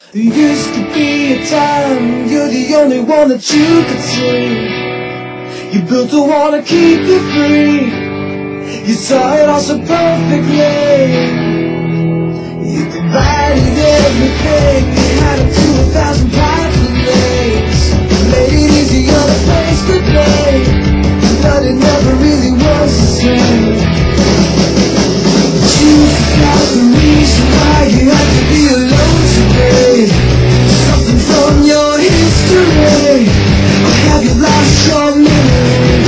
There used to be a time you're the only one that you could see. You built a wall to keep you free. You saw it all so perfectly. You divided everything. You had it to 1,000 private lakes. Made it easy on a place to play. But it never really was the same. But you forgot the reason why you had to be alone today. Something from your history. Or have you lost your memory?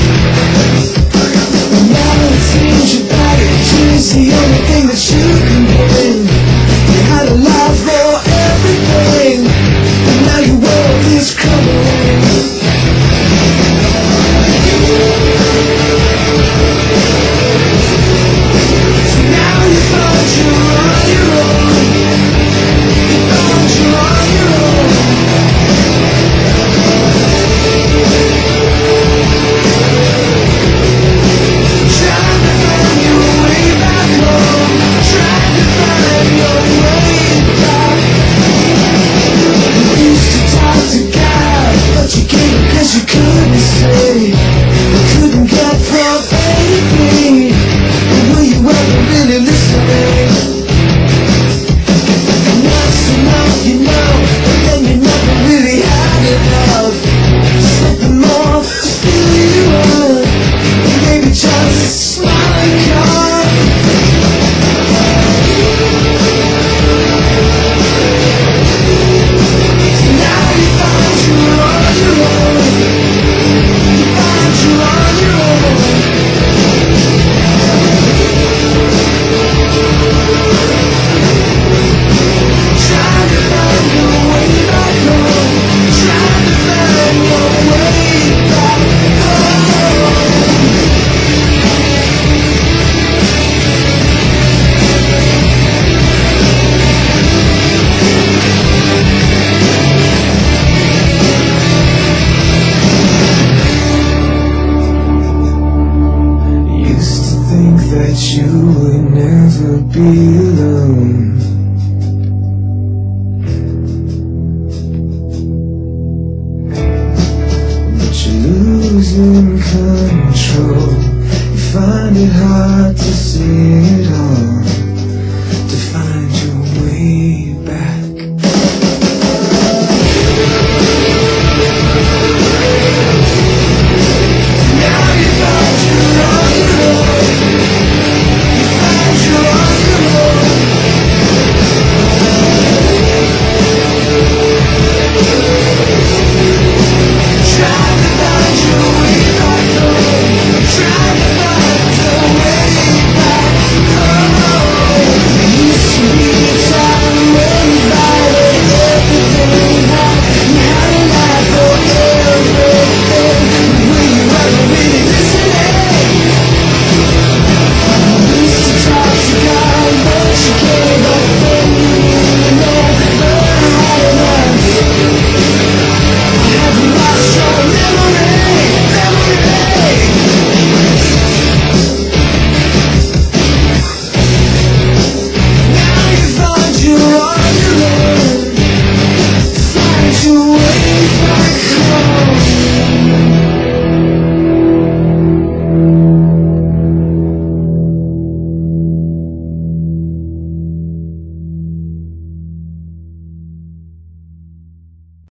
And now it seems your baggage is the only thing that you can bring. You had a life for everything, and now your world is crumbling. So now you found you're on your own. You found you're on your own. Trying to find your way back home. Trying to find your way back. You used to talk to God, but you couldn't 'cause you couldn't say. You couldn't get from A to B. But were you ever really listening? And that's enough, you know. But then you never really had enough. Something more to fill you up. Maybe just a smiling car. So now you found you're on your own. You found you're on your own. Trying to find your way back home. Trying to find your way back home. Used to think that you would never be alone.